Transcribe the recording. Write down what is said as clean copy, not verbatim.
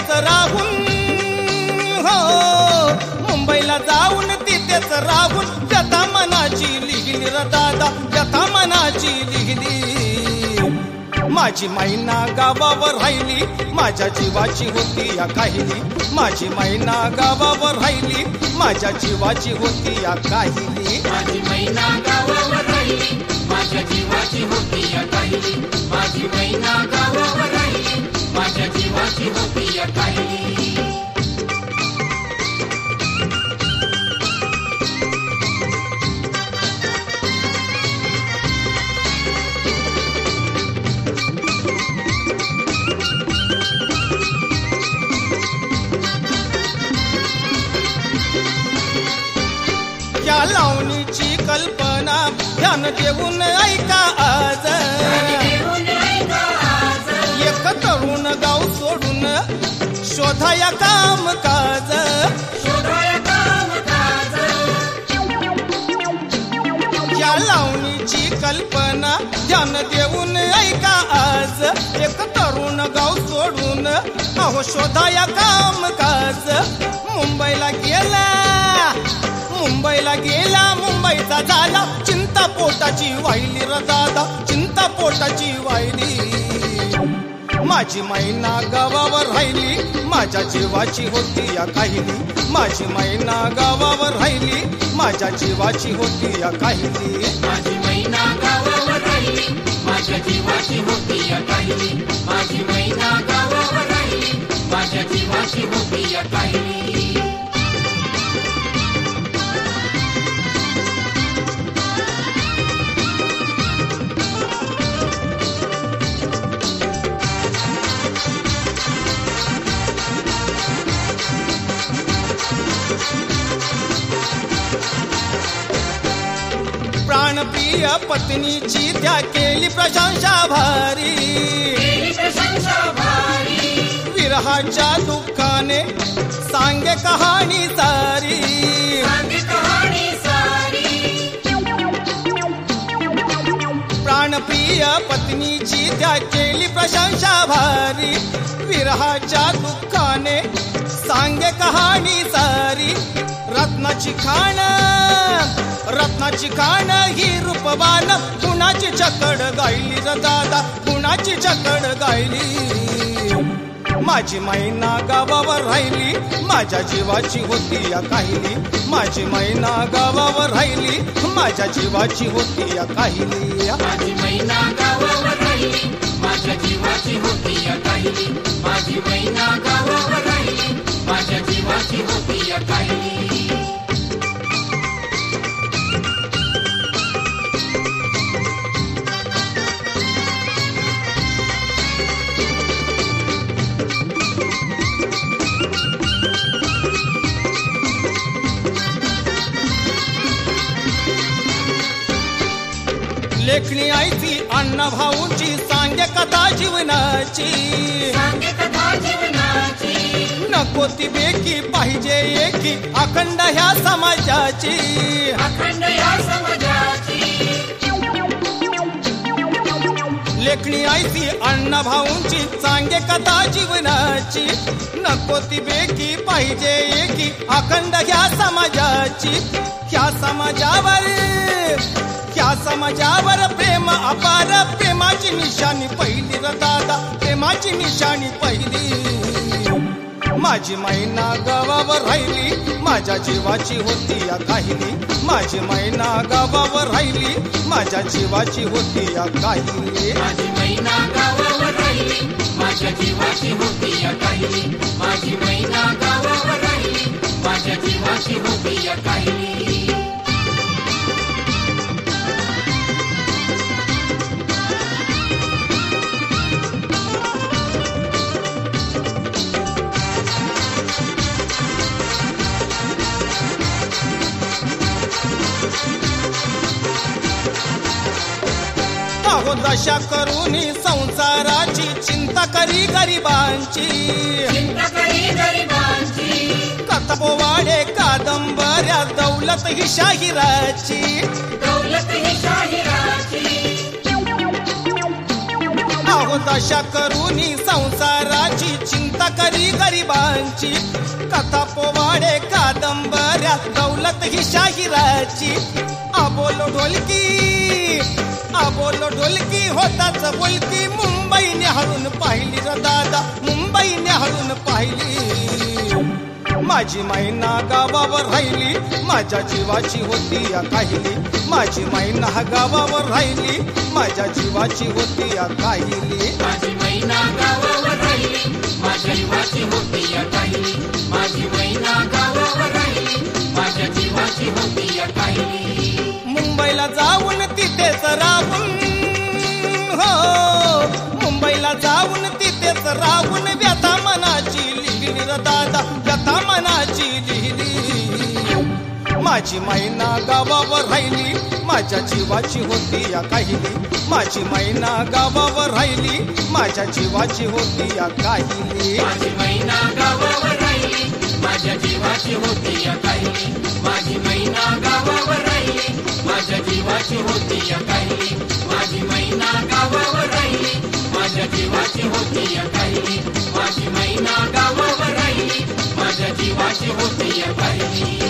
तिथेच राहून हो मुंबईला जाऊन तिथेच राहून व्यथा मनाची लिहिली र दादा व्यथा मनाची लिहिली माझी मैना गावावर राहिली माझ्या जीवाची होती या काहिली माझी मैना गावावर राहिली माझ्या जीवाची होती या काहिली माझी मैना गावावर राहिली माझ्या जीवाची होती या काहिली माझी मैना गावावर राहिली माझ्या जीवाची होती या काहिली या लावणीची कल्पना ध्यान देऊन ऐका आज एक तरुण गाव सोडून शोधाया काम काज या लावणीची कल्पना ध्यान देऊन ऐका आज एक तरुण गाव सोडून अहो शोधाया काम काज मुंबईला गेला मुंबईचा झाला चिंता पोटाची वाहिली र दादा चिंता पोटाची वाहिली माझी मैना गावावर राहिली माझ्या जीवाची होती या काहिली माझी मैना गावावर राहिली माझ्या जीवाची होती या काहिली माझी मैना गावावर राहिली माझ्या जीवाची होती या काहिली माझी मैना गावावर राहिली माझ्या जीवाची होती या काहिली प्राणप्रिय पत्नीची त्या केली प्रशंसा भारी विरहाच्या दुःखाने सांगे कहाणी सारी प्राणप्रिय पत्नीची त्या केली प्रशंसा भारी विरहाच्या दुःखाने सांगे कहाणी सारी रत्नाची खाण ही रूपवान कुणाची चकड गायली र दादा कुणाची चकड गायली माझी मैना गावावर राहिली माझ्या जीवाची होती या काहिली माझी मैना गावावर राहिली माझ्या जीवाची होती या काहिली माझी मैना गावावर राहिली माझ्या जीवाची होती या काहिली माझी मैना गावावर राहिली माझ्या जीवाची होती या काहिली लेखणी आईची अण्णा भाऊची सांगे कथा जीवनाची नको ती बेकी पाहिजे एकी अखंड ह्या समाजाची लेखणी आईची अण्णा भाऊंची सांगे कथा जीवनाची नको ती बेकी पाहिजे एकी अखंड ह्या समाजाची ह्या समाजावर प्रेम अपार प्रेमाची निशाणी पहिली र दादा प्रेमाची निशाणी पहिली माझी मैना गावावर राहिली माझ्या जीवाची होती या काहिली माझी मैना गावावर राहिली माझ्या जीवाची होती या काहिली माझी मैना गावावर राहिली माझ्या जीवाची होती या काहिली माझी मैना गावावर राहिली माझ्या जीवाची होती या काहिली दशा करून संसाराची चिंता करी गरिबांची कथपोवाडे कादंबऱ्या दौलत ही शाहिराची अहो दशा करून संसाराची चिंता कथा करी गरिबांची, कथा पोवाडे कादंबऱ्या दौलत ही शाहिराची. आबोलो ढोलकी होताच बोलकी, मुंबई न्याहाळून पाहिली र दादा, मुंबई न्याहाळून पाहिली. माझी मैना गावावर राहिली, माझ्या जीवाची होती या काहिली. माझी मैना गावावर राहिली, माझ्या जीवाची होती या काहिली. माझी मैना गावावर राहिली, माझ्या जीवाची होती या काहिली. माझी मैना गावावर राहिली, माझ्या जीवाची होती या काहिली. मुंबईला जाऊन तिथेच राहून, हो मुंबईला जाऊन तिथेच राहून व्यथा मनाची लिहिली र दादा, व्यथा मनाची लिहिली. माझी मैना गावावर राहिली, माझ्या जीवाची होती या काहिली. माझी मैना गावावर राहिली, माझ्या जीवाची होती या काहिली. माझी मैना गावावर राहिली, माझ्या जीवाची होती या काहिली. माझी मैना गावावर राहिली, माझ्या जीवाची होती या काहिली. माझी मैना गावावर राहिली, माझ्या जीवाची होती या काहिली. माझी मैना गावावर राहिली, माझ्या जीवाची होती या काहिली.